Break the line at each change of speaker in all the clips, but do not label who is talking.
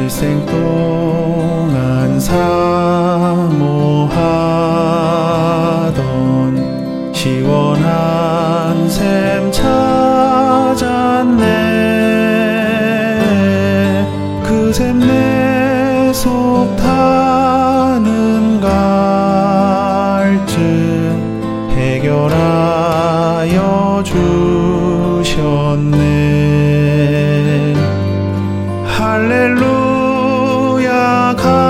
일생 동안 사모하던 시원한 샘 찾았네. 그 샘 내 속 타는 갈증 해결하여 주셨네. 할렐루야.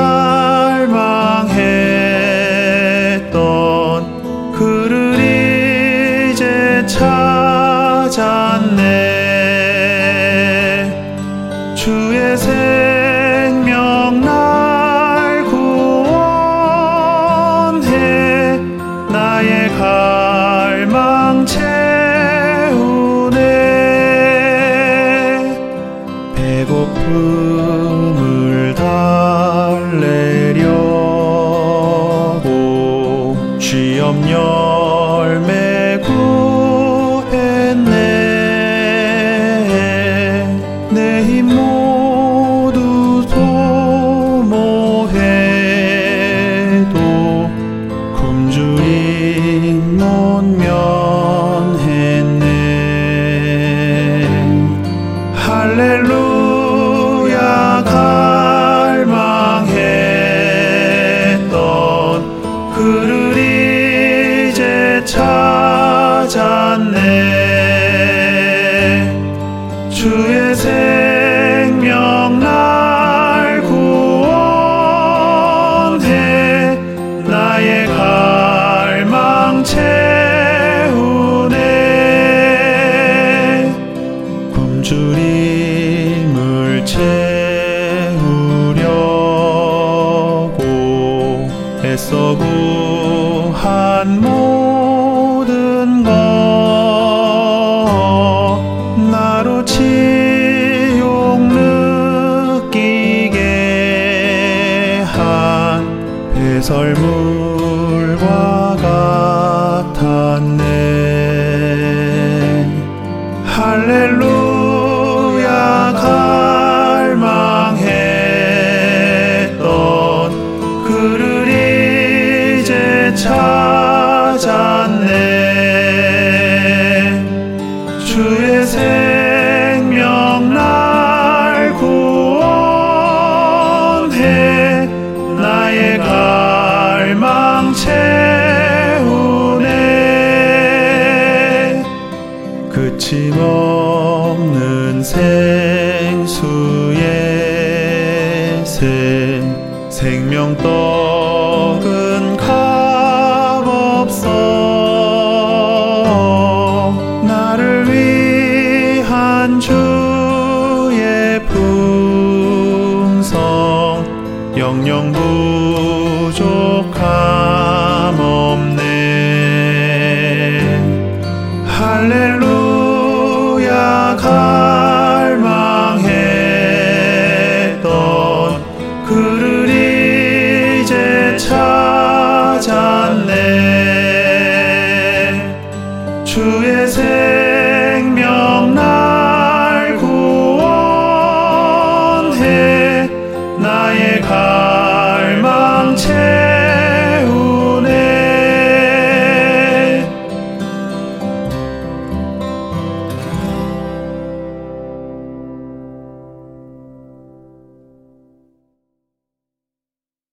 갈망했던 그를 이제 찾았네. 주의 생명 날 구원해 나의 갈망 채우네. 배고픔을 달래려고 취업 열매 구했네. 내 힘 모두 소모해도 굶주림 못 면했네. 할렐루야. 갈망했던 그를 이제 찾았네. 주의 생명 날 구원해 나의 갈망 채우네. 굶주림을 채우려고 애써 구한 모든 것 나로 치욕 느끼게 한 배설물과 같았네. 할렐루야. 갈망했던 그를 이제 찾았네. 주의 생명 날 구원해 나의 갈망 채우네. 끝이 없는 생수의 샘 생명 떡은 값없어. 나를 위한 주의 품성 영영 부족함 없네. 할렐루야. 갈망했던 그를 이제 찾았네. 주의